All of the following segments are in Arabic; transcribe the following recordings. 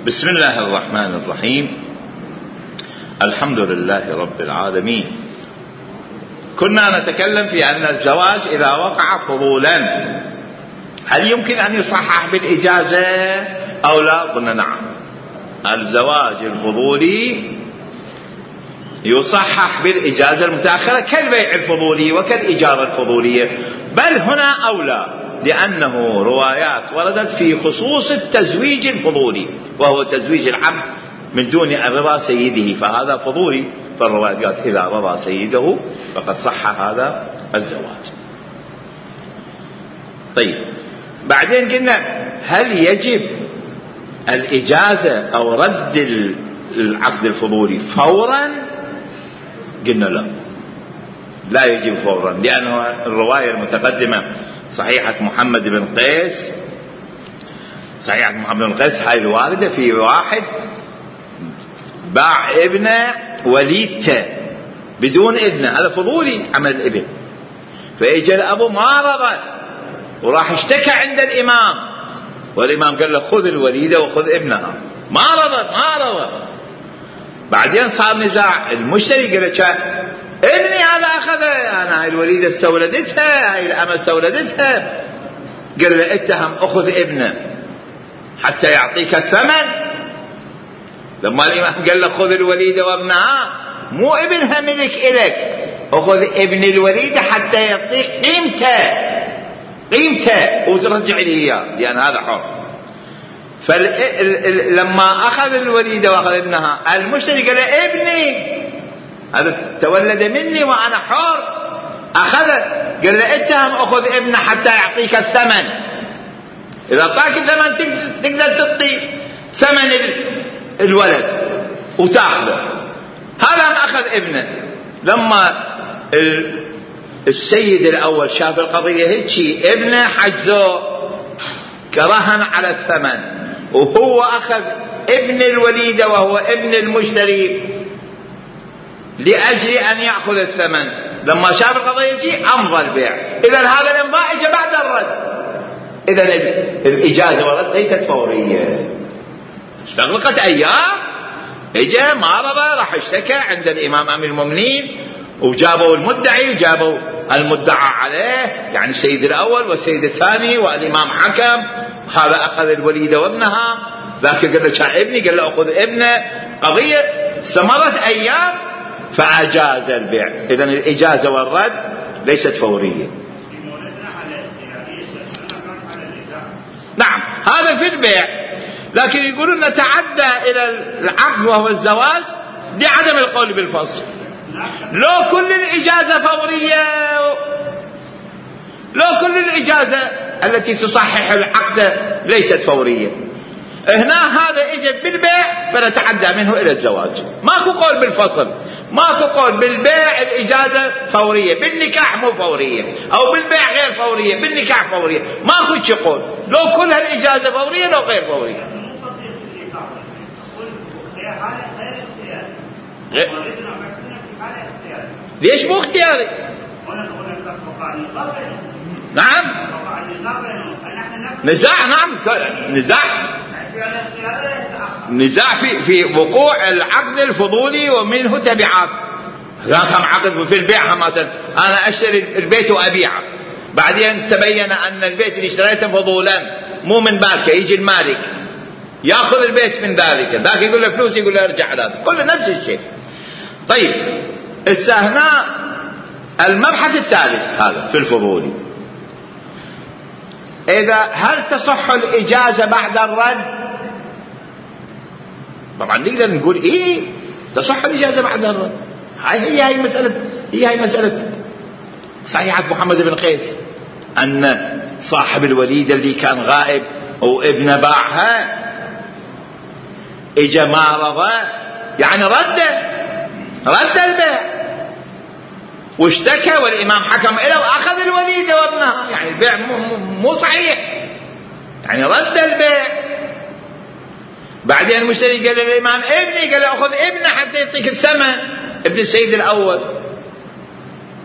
بسم الله الرحمن الرحيم. الحمد لله رب العالمين. كنا نتكلم في أن الزواج إذا وقع فضولا هل يمكن أن يصحح بالإجازة أو لا؟ قلنا نعم، الزواج الفضولي يصحح بالإجازة المتأخرة كالبيع الفضولي وكالإجارة الفضولية، بل هنا أولى، لأنه روايات وردت في خصوص التزويج الفضولي وهو تزويج العبد من دون رضا سيده، فهذا فضولي، فالروايات قالت إذا رضى سيده فقد صح هذا الزواج. طيب، بعدين قلنا هل يجب الإجازة أو رد العقد الفضولي فورا؟ قلنا لا يجب فورا، لأن الرواية المتقدمة صحيحة محمد بن قيس، صحيحة محمد بن قيس هاي الواردة في واحد باع ابن وليدته بدون إذنه، هذا فضولي عمل الابن، فإجا الأبو ما رضى وراح اشتكى عند الإمام، والإمام قال له خذ الوليدة وخذ ابنها، ما رضى. بعدين صار نزاع، المشتري قال له ابني هذا أخذه، أنا هاي الوليدة استولدتها، هاي الأمة استولدتها، قال له اتهم أخذ ابنه حتى يعطيك الثمن. لما الإمام قال له خذ الوليدة وابنها، مو ابنها ملك إلك، أخذ ابن الوليدة حتى يعطيك قيمته وترجع لي إياه، لأن هذا حر. فلما أخذ الوليدة وأخذ ابنها، المشتري قال له ابني هذا تولد مني وأنا حر، أخذه، قال له اتهم أخذ ابنه حتى يعطيك الثمن، إذا أعطاك الثمن تقدر تعطي ثمن الولد وتأخذه. هذا ما أخذ ابنه. لما السيد الأول شاف القضية هيك، ابنه حجزه كرهن على الثمن، وهو أخذ ابن الوليدة وهو ابن المشتري لأجل أن يأخذ الثمن. لما شاف القضية هيك أمضى البيع. إذا هذا الإمضاء إجا بعد الرد، إذا الإجازة والرد ليست فورية، استغرقت أيام، إجا ما رضى، راح اشتكى عند الإمام أمير المؤمنين، وجابوا المدعي وجابوا المدعى عليه، يعني السيد الأول والسيد الثاني، والإمام حكم، هذا أخذ الوليدة وابنها، ذاك قال له ابني، قال له أخذ ابنه، قضية استمرت أيام فأجاز البيع. إذن الإجازة والرد ليست فورية. نعم، هذا في البيع، لكن يقولون نتعدى إلى العقد وهو الزواج لعدم القول بالفصل. لو كل الإجازة فورية، لو كل الإجازة التي تصحح العقد ليست فورية، هنا هذا إجا بالبيع فنتعدى منه إلى الزواج، ماكو قول بالفصل، ماكو قول بالبيع الإجازة فورية، بالنكاح مو فورية، أو بالبيع غير فورية، بالنكاح فورية، ماكو شي قول، لو كل هالإجازة فورية لو غير فورية. ليش مو اختياري؟ نعم، نزاع، نعم، نزاع في وقوع العقد الفضولي ومنه تبعات. ذاك عقد في البيع، مثلا أنا أشتري البيت وأبيعه، بعدين تبين أن البيت اللي اشتريته فضولا مو من بالك، يجي المالك يأخذ البيت من ذلك، ذاك يقول له فلوس، يقول له ارجع على هذا، كله نفس الشيء. طيب، هنا المبحث الثالث هذا في الفضولي، هل تصح الإجازة بعد الرد؟ طبعا نقدر نقول تصح الإجازة بعد الرد. هي مسألة صحيحة محمد بن قيس، أن صاحب الوليدة اللي كان غائب أو ابن باعها، إجا ما رضى، يعني رد البيع واشتكى، والإمام حكم إليه وأخذ الوليدة وابنها، يعني البيع مو صحيح، يعني رد البيع. بعدين المشتري قال للإمام ابني، قال له أخذ ابنه حتى يعطيك الثمن، ابن السيد الأول.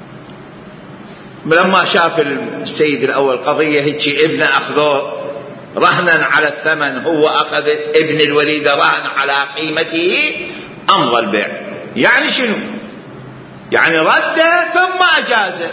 لما شاف السيد الأول قضية هيك ابنه أخذوه رهنا على الثمن، هو أخذ ابن الوليد رهن على قيمته، أمضى البيع. يعني شنو؟ يعني رد ثم أجازه،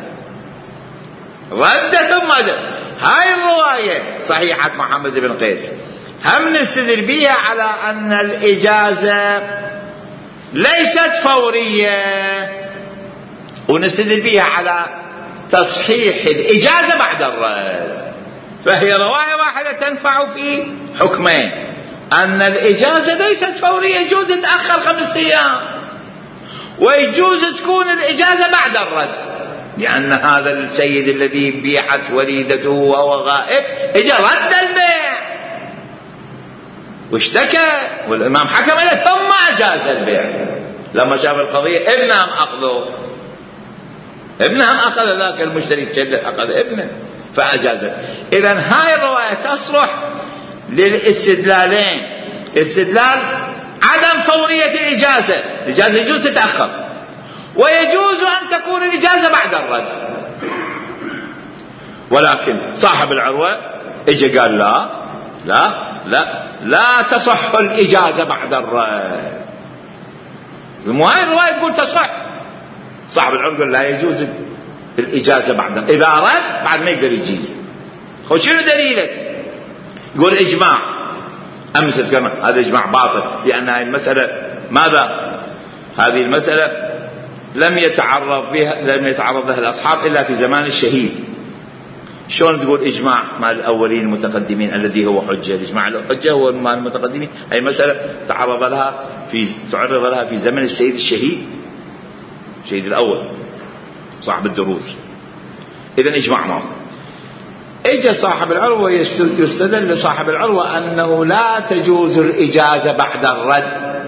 رد ثم أجازه. هاي الرواية صحيحة محمد بن قيس هم نستدل بها على أن الإجازة ليست فورية، ونستدل بها على تصحيح الإجازة بعد الرد. فهي رواية واحدة تنفع في حكمين: أن الإجازة ليست فورية، يجوز تتأخر 5 أيام، ويجوز تكون الإجازة بعد الرد، لأن هذا السيد الذي بيعت وليدته وهو غائب إجا رد البيع واشتكى، والإمام حكم له ثم أجاز البيع. لما شاف القضية ابنهم أخذه، ابنهم أخذ ذاك المشتري أخذ ابنه فأجازه. إذن هاي الرواية تصلح للاستدلالين: استدلال عدم فورية الإجازة، الإجازة يجوز تتأخر، ويجوز أن تكون الإجازة بعد الرد. ولكن صاحب العروة اجى قال لا لا لا لا تصح الإجازة بعد الرد. هاي الرواية تقول تصح. صاحب العروة قال لا يجوز الإجازة بعد، إذا رد بعد ما يقدر يجيز. شنو دليلك؟ يقول إجماع. أمس تكلم هذا إجماع باطل، لأن هذه المسألة ماذا؟ هذه المسألة لم يتعرض لها الأصحاب إلا في زمان الشهيد. شلون تقول إجماع مع الأولين المتقدمين الذي هو حجة؟ الإجماع الحجة هو مع المتقدمين. هذه مسألة تعرض لها في زمن السيد الشهيد، الشهيد الأول صاحب الدروس. إذن إجماع معه. إجا صاحب العروة يستدل لصاحب العروة أنه لا تجوز الإجازة بعد الرد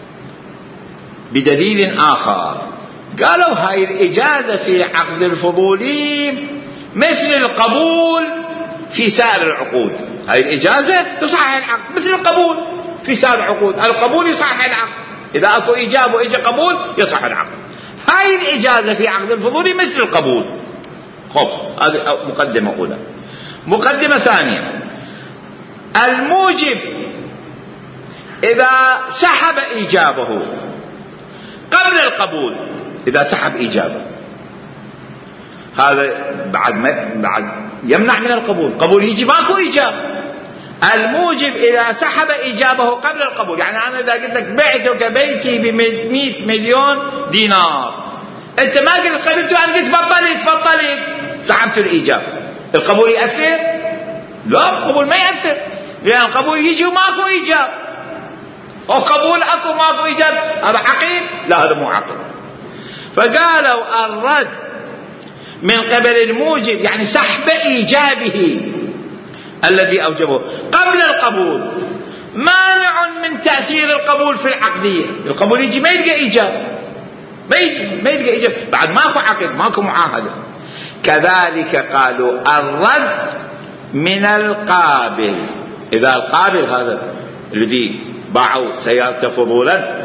بدليل آخر. قالوا هاي الإجازة في عقد الفضولي مثل القبول في سائر العقود. هاي الإجازة تصحح العقد مثل القبول في سائر العقود. القبول يصحح العقد، إذا أكو إجابة وإجا قبول يصحح العقد. هاي الإجازة في عقد الفضولي مثل القبول. هذه مقدمة أولى. مقدمة ثانية: الموجب إذا سحب إيجابه قبل القبول، إذا سحب إيجابه هذا بعد يمنع من القبول. قبول يجي ماكو إيجاب. الموجب إذا سحب إيجابه قبل القبول، يعني أنا إذا قلت لك بعتك بيتي ب100 مليون دينار، أنت ما قلت قبلته، أنا قلت بطلت سحبت الإيجاب، القبول يأثر؟ لا، القبول ما يأثر، لأن القبول يجي وماكو إيجاب. وقبول أكو ماكو إيجاب، هذا عقيد؟ لا، هذا مو عقيد. فقالوا الرد من قبل الموجب يعني سحب إيجابه الذي أوجبه قبل القبول مانع من تأثير القبول في العقدية. القبول يجي ما يلقى إيجاب، ما يلقى إيجاب، بعد ماكو عقد، ماكو معاهدة. كذلك قالوا الرد من القابل، إذا القابل هذا الذي باعوا سيارته فضولا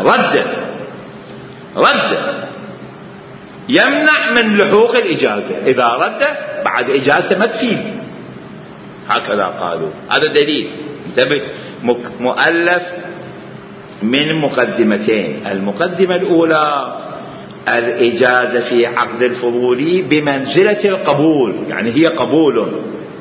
رد يمنع من لحوق الإجازة، إذا رد بعد إجازة ما تفيد. هكذا قالوا. هذا دليل انتبه، مؤلف من مقدمتين. المقدمة الأولى: الإجازة في عقد الفضولي بمنزلة القبول، يعني هي قبول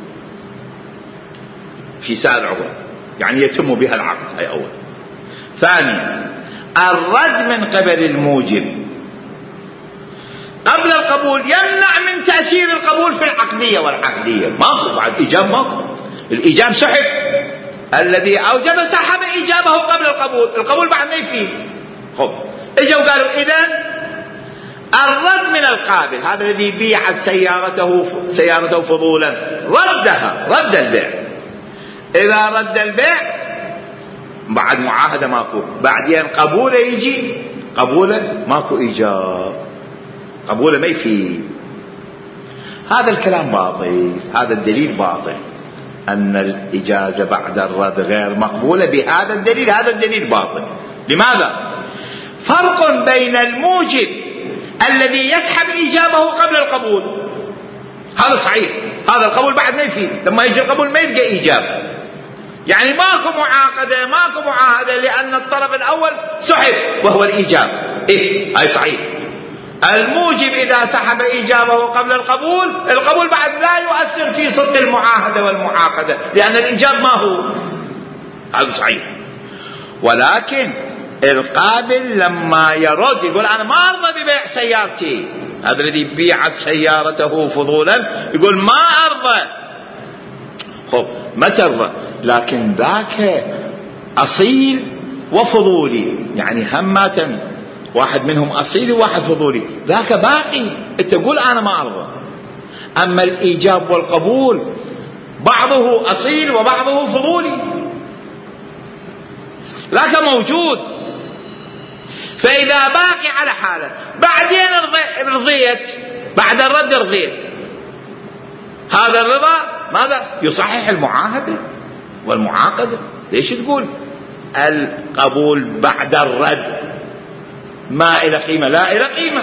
في سائر العقود، يعني يتم بها العقد. هي أول. ثانيا: الرد من قبل الموجب قبل القبول يمنع من تأثير القبول في العقدية والعقدية. ماكو بعد إيجاب، ماكو. الإيجاب سحب، الذي أوجب سحب إيجابه قبل القبول، القبول بعد ما يفيد. إجوا قالوا إذن الرد من القابل، هذا الذي بيعت سيارته فضولا رد البيع. إذا رد البيع بعد معاهدة ماكو، بعدين قبوله يجي، قبوله ماكو إيجاب، قبوله ما يفيد. هذا الكلام باطل، هذا الدليل باطل، أن الإجازة بعد الرد غير مقبولة بهذا الدليل. هذا الدليل باطل. لماذا؟ فرق بين الموجب الذي يسحب إيجابه قبل القبول، هذا صحيح، هذا القبول بعد ما يفيد. لما يجي القبول ما يلقى إيجاب، يعني ماكو معاقدة ماكو معاهدة، لأن الطرف الأول سحب وهو الإيجاب. هاي صحيح. الموجب إذا سحب إيجابه قبل القبول، القبول بعد لا يؤثر في صدق المعاهدة والمعاقدة، لأن الإيجاب ما هو. هذا صحيح. ولكن القابل لما يرد يقول أنا ما أرضى ببيع سيارتي، هذا الذي بيعت سيارته فضولا يقول ما أرضى. خب ما ترضى، لكن ذاك أصيل وفضولي، يعني همة واحد منهم أصيل وواحد فضولي، ذاك باقي. أنت تقول أنا ما أرضى. أما الإيجاب والقبول بعضه أصيل وبعضه فضولي، ذاك موجود. فإذا باقي على حاله بعدين رضيت، بعد الرد رضيت، هذا الرضا ماذا؟ يصحح المعاهدة والمعاقدة. ليش تقول القبول بعد الرد ما إلى قيمة؟ لا إلى قيمة.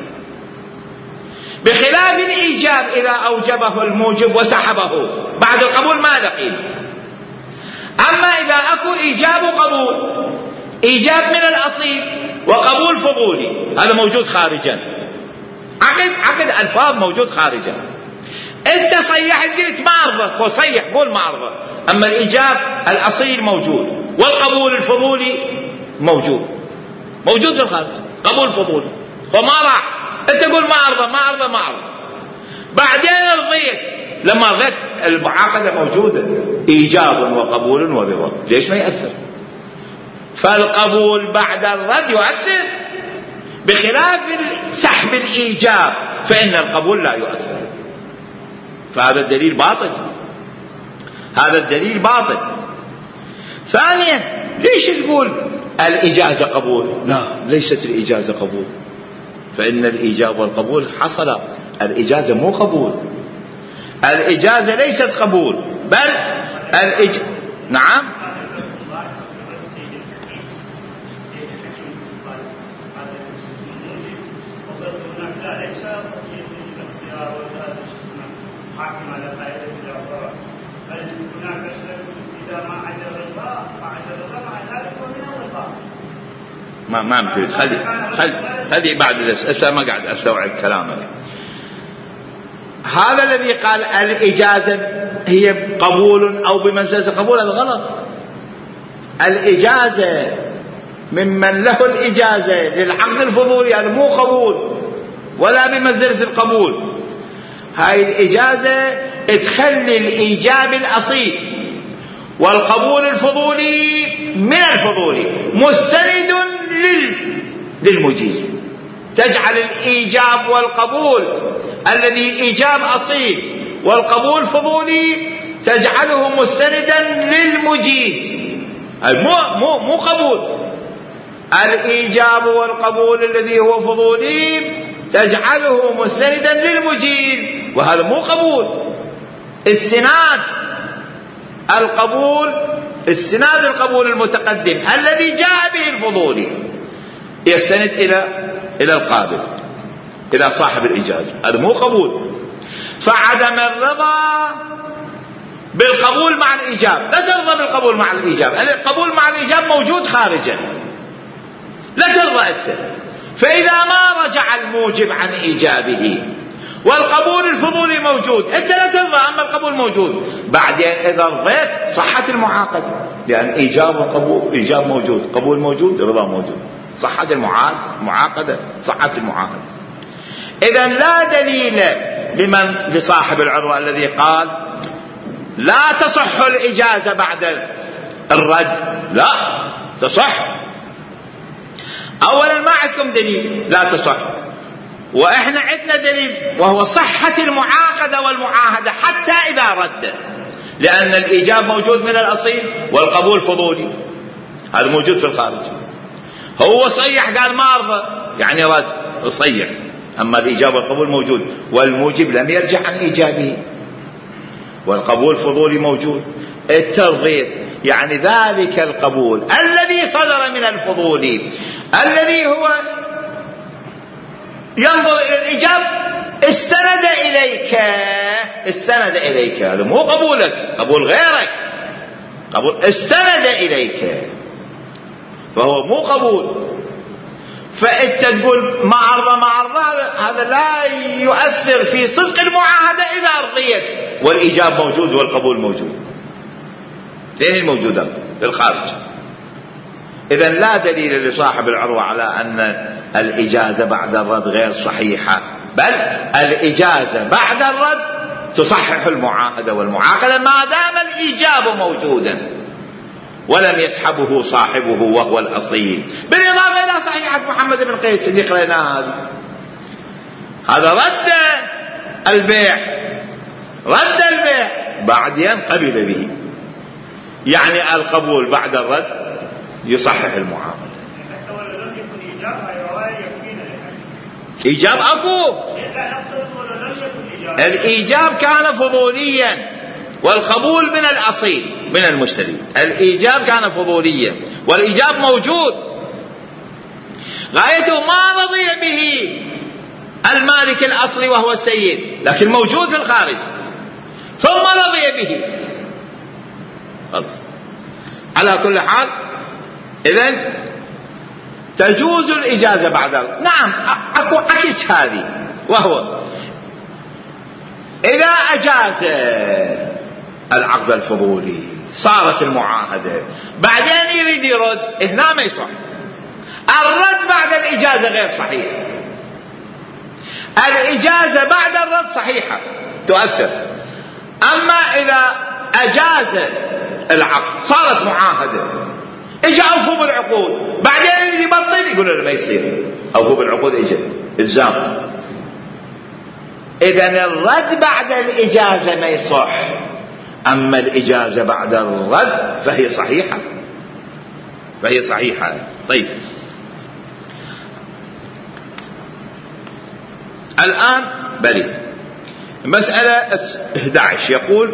بخلاف الإيجاب إذا أوجبه الموجب وسحبه بعد القبول ما إلى قيمة. أما إذا أكو إيجاب وقبول، إيجاب من الأصيل وقبول فضولي، هذا موجود خارجا، عقد ألفاظ موجود خارجا. أنت صيح قلت ما أرضى، صيح قول ما أرضى. أما الإيجاب الأصيل موجود والقبول الفضولي موجود في الخارج، قبول فضولي، فما راح أنت تقول ما أرضى ما أرضى ما أرضى. بعدين رضيت، لما رضيت المعاقدة موجودة، إيجاب وقبول ورضا، ليش ما يأثر؟ فالقبول بعد الرد يؤثر، بخلاف سحب الإيجاب فإن القبول لا يؤثر. فهذا الدليل باطل، هذا الدليل باطل. ثانيا ليش تقول الإجازة قبول؟ لا، ليست الإجازة قبول، فإن الإيجاب والقبول حصل. الإجازة مو قبول، الإجازة ليست قبول، بل نعم. ما مثل خلي بعد الأسئلة، ما قاعد أستوعب كلامك. هذا الذي قال الإجازة هي قبول أو بمنزلة قبول، هذا غلط. الإجازة ممن له الإجازة للعقد الفضولي هذا مو قبول ولا بمنزلة القبول. هاي الإجازة تخلي الإيجاب الأصيل والقبول الفضولي من الفضولي مستند للمجيز، تجعل الإيجاب والقبول الذي إيجاب أصيل والقبول فضولي تجعله مستندا للمجيز. مو قبول. الإيجاب والقبول الذي هو فضولي تجعله مستندا للمجيز، وهذا مو قبول. استناد القبول المتقدم الذي جاء به الفضولي يستند إلى القابل، إلى صاحب الإجازة، هذا مو قبول. فعدم الرضا بالقبول مع الإيجاب، لا ترضى بالقبول مع الإيجاب، القبول مع الإيجاب موجود خارجا، لا ترضى أنت. فإذا ما رجع الموجب عن إيجابه والقبول الفضولي موجود، أنت لا ترضى، أما القبول موجود. بعدين إذا رضيت صحت المعاقدة، لأن إيجاب وقبول، إيجاب موجود، قبول موجود، رضا موجود، صحت المعاقدة، صحت المعاهدة. إذن لا دليل لصاحب العروة الذي قال لا تصح الإجازة بعد الرد. لا تصح. أولا ما عندكم دليل لا تصح، وإحنا عندنا دليل وهو صحة المعاقدة والمعاهدة حتى إذا رد، لأن الإيجاب موجود من الأصيل والقبول فضولي، هذا موجود في الخارج. هو صيح قال ما أرضى، يعني رد صيح، أما الإيجاب والقبول موجود، والموجب لم يرجع عن إيجابه، والقبول فضولي موجود. الترضيث يعني ذلك القبول الذي صدر من الفضولي الذي هو ينظر إلى الإيجاب استند إليك، هذا مو قبولك، قبول غيرك، قبول استند إليك، فهو مو قبول. فأنت تقول ما أرضى هذا لا يؤثر في صدق المعاهدة إذا أرضيت، والإيجاب موجود والقبول موجود، اثنين الموجودات في الخارج. إذن لا دليل لصاحب العروة على أن الإجازة بعد الرد غير صحيحة، بل الإجازة بعد الرد تصحح المعاهدة والمعاقلة ما دام الإيجاب موجودا ولم يسحبه صاحبه وهو الأصيل. بالإضافة إلى صحيحة محمد بن قيس اللي قرأناها، هذا رد البيع بعدين قبل به، يعني القبول بعد الرد يصحح المعاملة. إيجاب أكو، الإيجاب كان فضوليا والقبول من الأصيل من المشتري. الإيجاب كان فضوليا والإيجاب موجود، غايته ما رضي به المالك الأصلي وهو السيد، لكن موجود في الخارج ثم رضي به خلص. على كل حال إذن تجوز الإجازة بعد الرد. نعم أكو عكس هذه، وهو إذا أجاز العقد الفضولي صارت المعاهدة بعدين يريد يرد، هنا ما يصح. الرد بعد الإجازة غير صحيح، الإجازة بعد الرد صحيحة تؤثر. أما إذا أجاز العقد صارت معاهدة، إجا أوفوا بالعقود بعدين يريد يبطل، يقول له ما يصير، أوفوا بالعقود إجا إلزام. إذن الرد بعد الإجازة ما يصح، أما الإجازة بعد الرد فهي صحيحة. طيب الآن بلي مسألة 11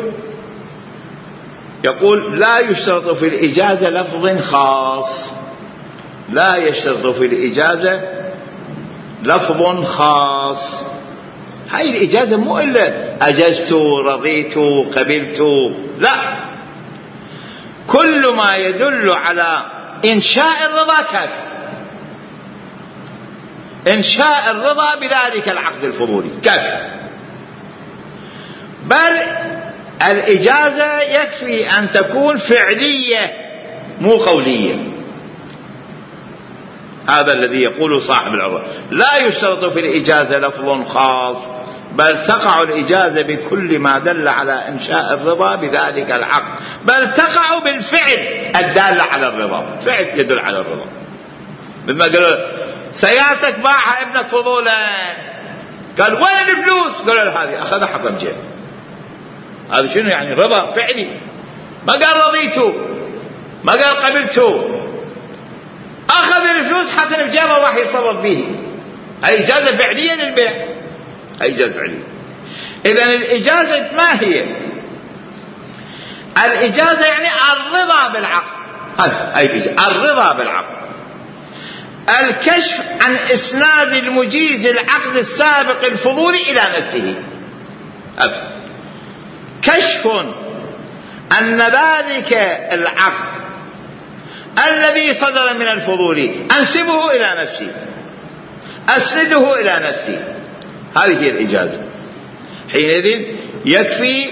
يقول لا يشترط في الإجازة لفظ خاص، لا يشترط في الإجازة لفظ خاص. هاي الإجازة مو إلا أجزت رضيت قبلت، لا، كل ما يدل على إنشاء الرضا كافي، إنشاء الرضا بذلك العقد الفضولي كافي. بل الإجازة يكفي أن تكون فعلية مو قولية. هذا الذي يقول صاحب العروة، لا يشترط في الإجازة لفظ خاص، بل تقع الإجازة بكل ما دل على إنشاء الرضا بذلك العقد، بل تقع بالفعل الدال على الرضا، فعل يدل على الرضا. مثل ما قالوا سيارتك باعها ابنك فضولا، قال وين الفلوس؟ قالوا له هذه أخذها حطم جيب. هذا شنو يعني؟ رضا فعلي، ما قال رضيته، ما قال قبلته، أخذ الفلوس حسن بجيبه وراح يصرف به. هي إجازة فعلية للبيع، هي إجازة فعلية. إذن الإجازة ما هي؟ الإجازة يعني الرضا بالعقد، هذا الرضا بالعقد، الكشف عن إسناد المجيز العقد السابق الفضولي إلى نفسه، كشف أن ذلك العقد الذي صدر من الفضولي أنسبه إلى نفسي، أسنده إلى نفسي، هذه هي الإجازة. حينئذ يكفي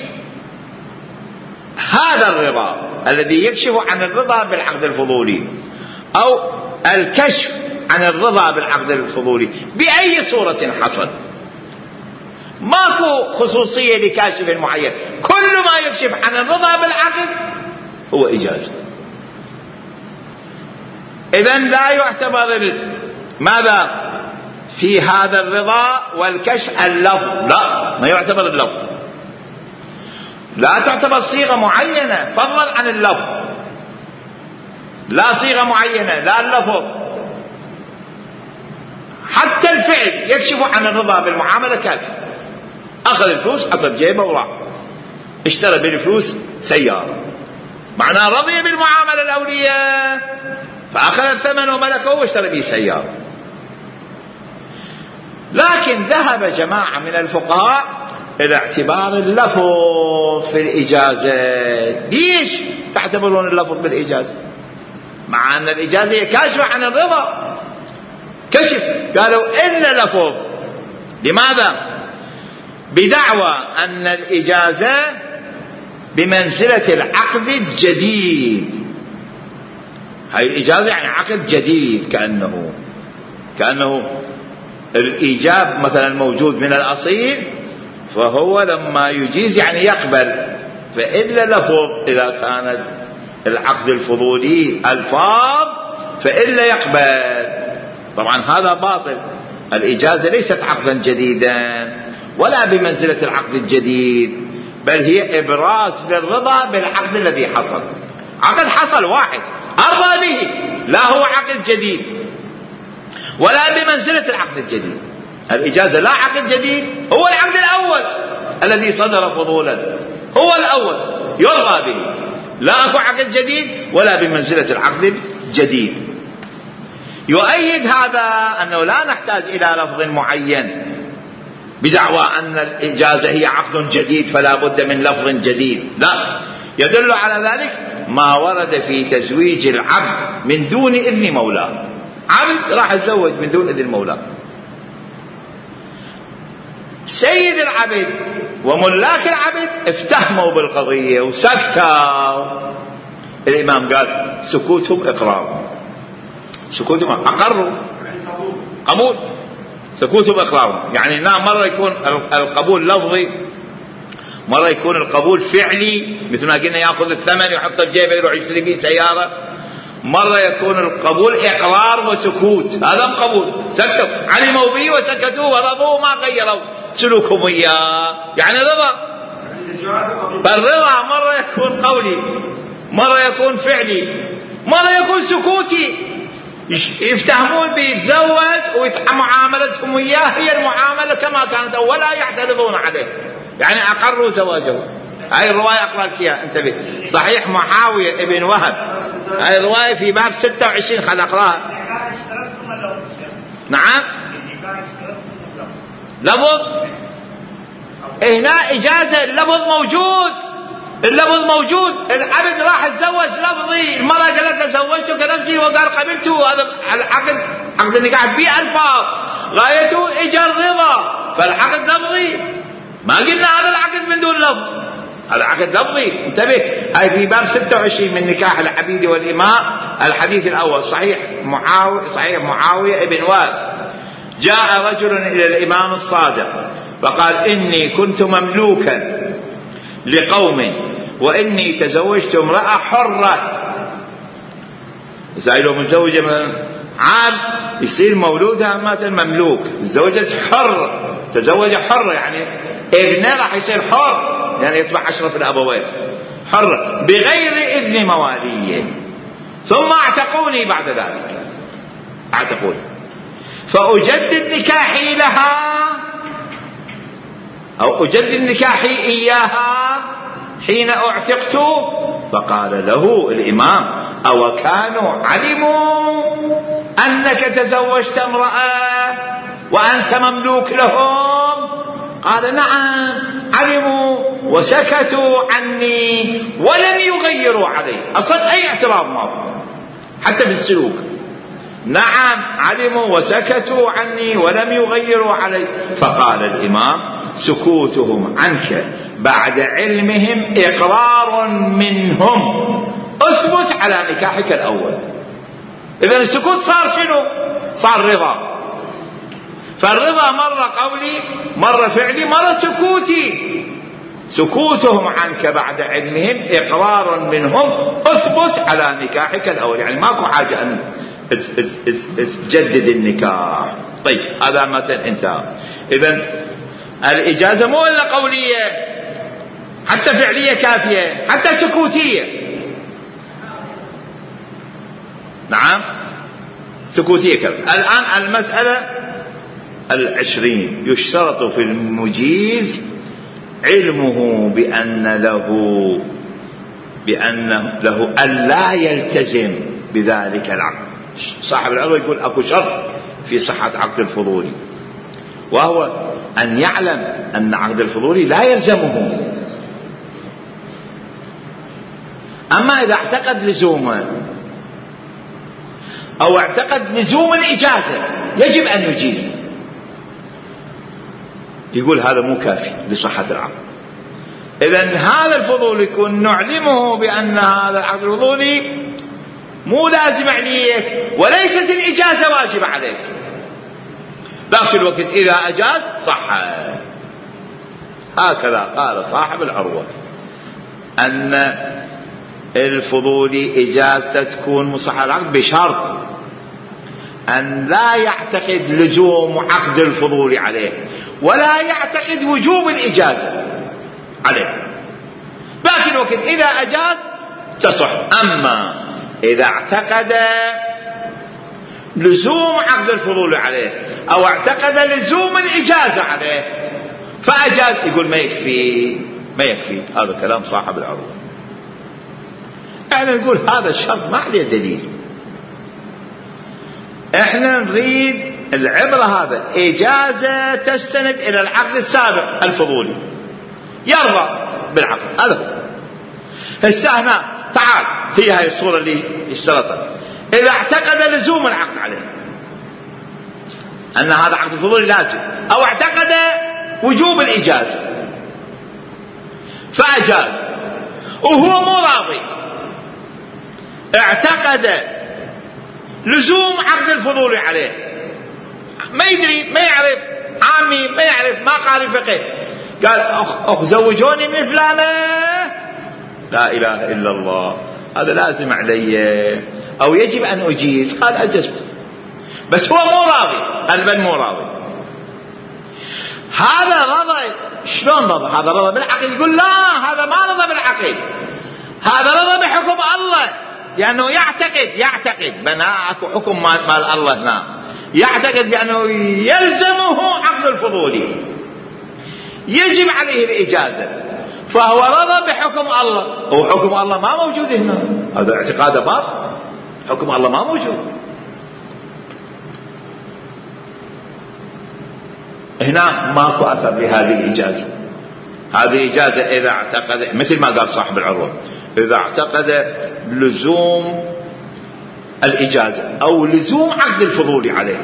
هذا الرضا الذي يكشف عن الرضا بالعقد الفضولي، أو الكشف عن الرضا بالعقد الفضولي بأي صورة حصل، ماكو خصوصية لكاشف معين، كل ما يكشف عن الرضا بالعقد هو إجازة. إذن لا يعتبر ماذا في هذا الرضا والكشف اللفظ، لا، ما يعتبر اللفظ، لا تعتبر صيغة معينة فضلا عن اللفظ، لا صيغة معينة لا اللفظ، حتى الفعل يكشف عن الرضا بالمعاملة كافي. أخذ الفلوس حطب جيبه وراح اشترى بالفلوس سيارة، معناه رضي بالمعاملة الأولية فأخذ الثمن وملكه واشترى به سيارة. لكن ذهب جماعة من الفقهاء إلى اعتبار اللفظ في الإجازة. ليش تعتبرون اللفظ بالإجازة مع أن الإجازة هي كاشفة عن الرضا؟ كشف، قالوا إلا لفظ. لماذا؟ بدعوى أن الإجازة بمنزلة العقد الجديد. هاي الإجازة يعني عقد جديد، كأنه الإيجاب مثلا موجود من الأصيل، فهو لما يجيز يعني يقبل. فإلا لفظ إذا كانت العقد الفضولي ألفاظ فإلا يقبل. طبعا هذا باطل. الإجازة ليست عقدا جديدا ولا بمنزلة العقد الجديد، بل هي إبراز للرضا بالعقد الذي حصل. عقد حصل واحد أرضى به، لا هو عقد جديد ولا بمنزلة العقد الجديد. الإجازة لا عقد جديد، هو العقد الأول الذي صدر فضولا، هو الأول يرضى به، لا أكو عقد جديد ولا بمنزلة العقد الجديد. يؤيد هذا أنه لا نحتاج إلى لفظ معين بدعوى أن الإجازة هي عقد جديد فلا بد من لفظ جديد، لا. يدل على ذلك ما ورد في تزويج العبد من دون إذن مولاه. عبد راح يتزوج من دون إذن مولاه، سيد العبد وملاك العبد افتهموا بالقضية وسكتوا. الإمام قال سكوتهم إقرار، سكوتهم أقروا قبول، سكوتهم إقرار. يعني مرة يكون القبول لفظي، مرة يكون القبول فعلي، مثل ما قلنا يأخذ الثمن يحطه بجيبه يروح يشتري به سيارة. مرة يكون القبول إقرار وسكوت، هذا قبول، سكتوا علموا به وسكتوا ورضوا ما غيروا سلوكهم إياه، يعني رضا. فالرضا مرة يكون قولي، مرة يكون فعلي، مرة يكون سكوتي. يفتهمون بيتزوج ومعاملتهم وياه هي المعاملة كما كانت ولا يعترضون عليه، يعني أقروا زواجه. هاي الرواية أقرأ لك إياها، انتبه. صحيح معاوية ابن وهب، هاي الرواية في باب 26، خل أقرأها. نعم، لفظ هنا إجازة، اللفظ موجود، اللفظ موجود. العبد راح يتزوج لفظي، المرأة قالت له زوجته كنفسي وقال قبلته. هذا العقد، عقد النكاح به ألفاظ، غايته إجا الرضا، فالعقد لفظي. ما قلنا هذا العقد من دون لفظ، هذا عقد لفظي، انتبه. هاي في باب 26 من نكاح العبيد والإماء، الحديث الأول، صحيح معاوية ابن وهب. جاء رجل إلى الإمام الصادق فقال إني كنت مملوكا لقوم وإني تزوجت امرأة حرة. سائله متزوجة مثلا عام يصير مولودها مثلا مملوك، تزوجت حر، تزوج حر يعني ابنه راح يصير حر، يعني يتبع أشرف الأبوين، حر بغير إذن مواليه. ثم اعتقوني بعد ذلك، اعتقوني فأجدد نكاحي لها أو أجدد نكاحي إياها حين أعتقت. فقال له الإمام أو كانوا علموا أنك تزوجت امرأة وأنت مملوك لهم؟ قال نعم علموا وسكتوا عني ولم يغيروا علي. أصلا أي اعتراض ما حتى في السلوك. نعم علموا وسكتوا عني ولم يغيروا علي. فقال الإمام سكوتهم عنك بعد علمهم إقرار منهم، أثبت على نكاحك الأول. إذن السكوت صار شنو؟ صار رضا. فالرضا مرة قولي، مرة فعلي، مرة سكوتي. سكوتهم عنك بعد علمهم إقرار منهم، أثبت على نكاحك الأول. يعني ماكو حاجة أن تجدد النكاح. طيب هذا مثلا انتهى. إذن الإجازة مو إلا قولية، حتى فعلية كافية، حتى سكوتية. نعم سكوتية كافية. الآن المسألة 20. يشترط في المجيز علمه بأن له ألا يلتزم بذلك العقد. صاحب العروة يقول أكو شرط في صحة عقد الفضولي، وهو أن يعلم أن عقد الفضولي لا يلزمه. أما إذا اعتقد لزوما أو اعتقد لزوم الإجازة يجب أن يجيز، يقول هذا مو كافي لصحة العقد. إذن هذا الفضول يكون نعلمه بأن هذا العقد الفضولي مو لازم عليك وليست الإجازة واجبة عليك، لكن الوقت إذا أجاز صح. هكذا قال صاحب العروة أن الفضولي إجازة تكون مصحة العقد بشرط أن لا يعتقد لزوم عقد الفضولي عليه ولا يعتقد وجوب الإجازة عليه، لكن وقت إذا أجاز تصح. أما إذا اعتقد لزوم عقد الفضولي عليه أو اعتقد لزوم الإجازة عليه فأجاز، يقول ما يكفي. هذا كلام صاحب العروة. احنا نقول هذا الشرط ما عليه دليل، احنا نريد العبرة هذا إجازة تستند إلى العقد السابق الفضولي يرضى بالعقد. هذا هسه هنا تعال، هي الصورة اللي اشترطها. إذا اعتقد لزوم العقد عليه أن هذا عقد الفضولي لازم، أو اعتقد وجوب الإجازة فأجاز وهو مو راضي، اعتقد لزوم عقد الفضولي عليه، ما يدري، ما يعرف، عامي ما يعرف، ما قاري فقه، قال أخ زوجوني من فلانة، لا إله إلا الله، هذا لازم علي أو يجب أن أجيز. قال أجزت، بس هو مو راضي، البن مو راضي. هذا رضى، شلون رضى؟ هذا رضى بالعقد. يقول لا، هذا ما رضى بالعقد، هذا رضى بحكم الله، لأنه يعتقد بناءك وحكم مال الله هنا، يعتقد بأنه يلزمه عقد الفضولي، يجب عليه الإجازة، فهو رضى بحكم الله، وحكم الله ما موجود هنا. هذا اعتقاد باطل، حكم الله ما موجود هنا، ماكو أثر لهذه الإجازة. هذه الإجازة إذا اعتقد، مثل ما قال صاحب العروة، إذا اعتقد لزوم الإجازة أو لزوم عقد الفضولي عليه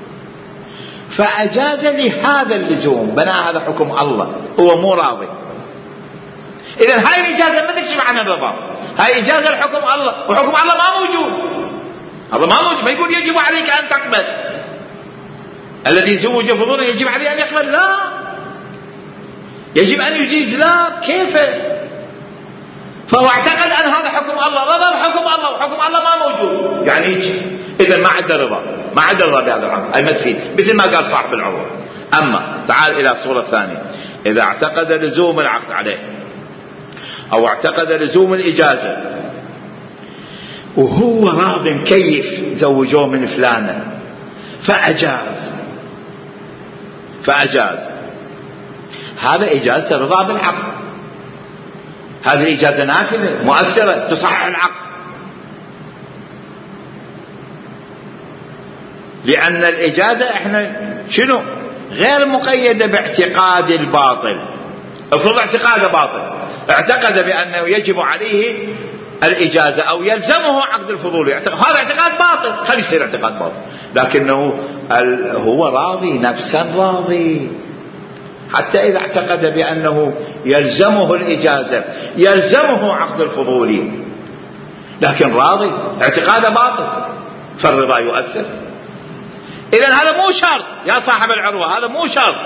فأجاز لهذا اللزوم، بناء هذا حكم الله، هو مو راضي. إذن هاي الإجازة ما تكشف عن الرضا، هاي إجازة لحكم الله، وحكم الله ما موجود. الله ما موجود، ما يقول يجب عليك أن تقبل، الذي زوج فضوله يجب عليه أن يقبل، لا، يجب أن يجيز، لا، كيف؟ فهو اعتقد أن هذا حكم الله، رضا بحكم الله، وحكم الله ما موجود، يعني يجي. إذن ما عنده رضا بهذا العقد، أي مدفين، مثل ما قال صاحب العروة. أما تعال إلى صورة ثانية، إذا اعتقد لزوم العقد عليه أو اعتقد لزوم الإجازة وهو راض كيف زوجوه من فلانة فأجاز، هذا إجازة رضا بالعقد، هذه الإجازة نافذة مؤثرة تصحح العقد، لأن الإجازة احنا شنو غير مقيدة باعتقاد الباطل. افرض اعتقاد باطل، اعتقد بأنه يجب عليه الإجازة أو يلزمه عقد الفضولي، هذا اعتقاد باطل، خلي يصير اعتقاد باطل، لكنه هو راضي، نفسا راضي، حتى إذا اعتقد بأنه يلزمه الإجازة، يلزمه عقد الفضولي، لكن راضي، اعتقاده باطل، فالرضا يؤثر. إذن هذا مو شرط يا صاحب العروة، هذا مو شرط.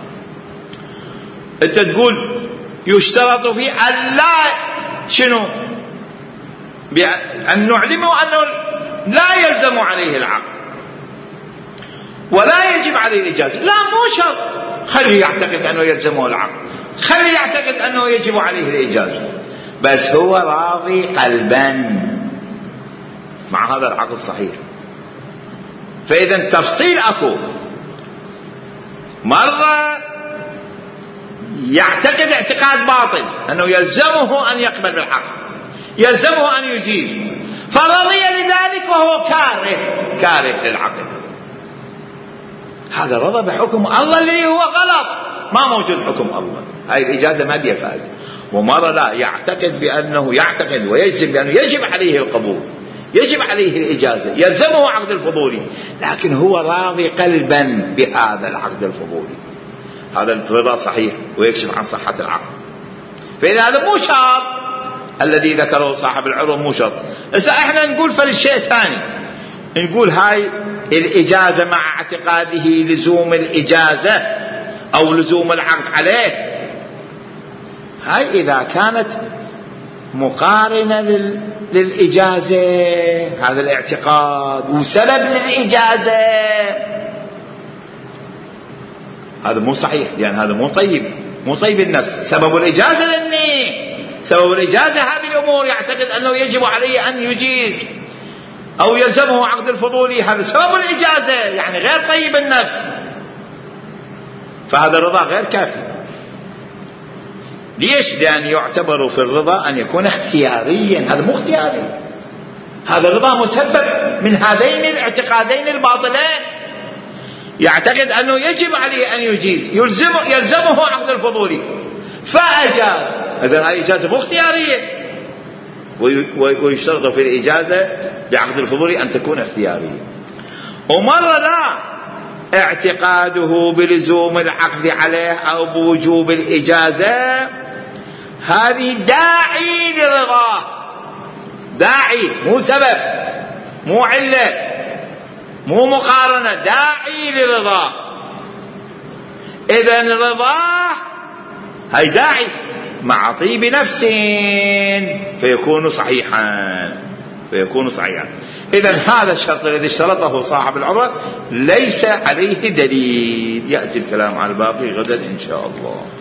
أنت تقول يشترط فيه أن لا شنو، أن نعلمه أنه لا يلزم عليه العقد ولا يجب عليه الإجازة، لا، مو شرط. خليه يعتقد أنه يلزمه العقد، خليه يعتقد أنه يجب عليه الإجازة، بس هو راضي قلبا مع هذا العقد الصحيح. فإذا تفصيل أكو، مرة يعتقد اعتقاد باطل أنه يلزمه أن يقبل بالعقد، يلزمه أن يجيز، فرضي لذلك وهو كاره للعقد، هذا رضا بحكم الله اللي هو غلط، ما موجود حكم الله. هاي الإجازة ما بيها فائدة. ومرة لا يعتقد بأنه يعتقد ويجزم بأنه يجب عليه القبول، يجب عليه الإجازة، يلزمه عقد الفضولي، لكن هو راضي قلبا بهذا العقد الفضولي. هذا الرضا صحيح ويكشف عن صحة العقد. فإذا هذا مو شرط الذي ذكره صاحب العروة، مو شرط. إذا احنا نقول فالشيء ثاني، نقول هاي الإجازة مع اعتقاده لزوم الإجازة أو لزوم العقد عليه، هاي إذا كانت مقارنة للإجازة، هذا الاعتقاد وسبب للإجازة، هذا مو صحيح، لأن هذا مو طيب، مو طيب النفس. سبب الإجازة لأني سبب الإجازة هذه الأمور يعتقد أنه يجب عليه أن يجيز أو يلزمه عقد الفضولي، هذا سبب الإجازة، يعني غير طيب النفس، فهذا الرضا غير كافي. ليش؟ لأن يعتبر في الرضا أن يكون اختياريا، هذا مو اختياري، هذا الرضا مسبب من هذين الاعتقادين الباطلين. يعتقد أنه يجب عليه أن يجيز، يلزمه عقد الفضولي فأجاز، إذن هذه إجازة مو اختيارية. ويشترط في الإجازة بعقد الفضولي أن تكون اختيارية. ومرة لا، اعتقاده بلزوم العقد عليه أو بوجوب الإجازة هذه داعي لرضاه، داعي مو سبب، مو علة، مو مقارنة، داعي لرضاه. إذن رضاه هي داعي مع طيب نفس فيكون صحيحا، إذن هذا الشرط الذي اشترطه صاحب العروة ليس عليه دليل. يأتي الكلام على الباقي غدا إن شاء الله.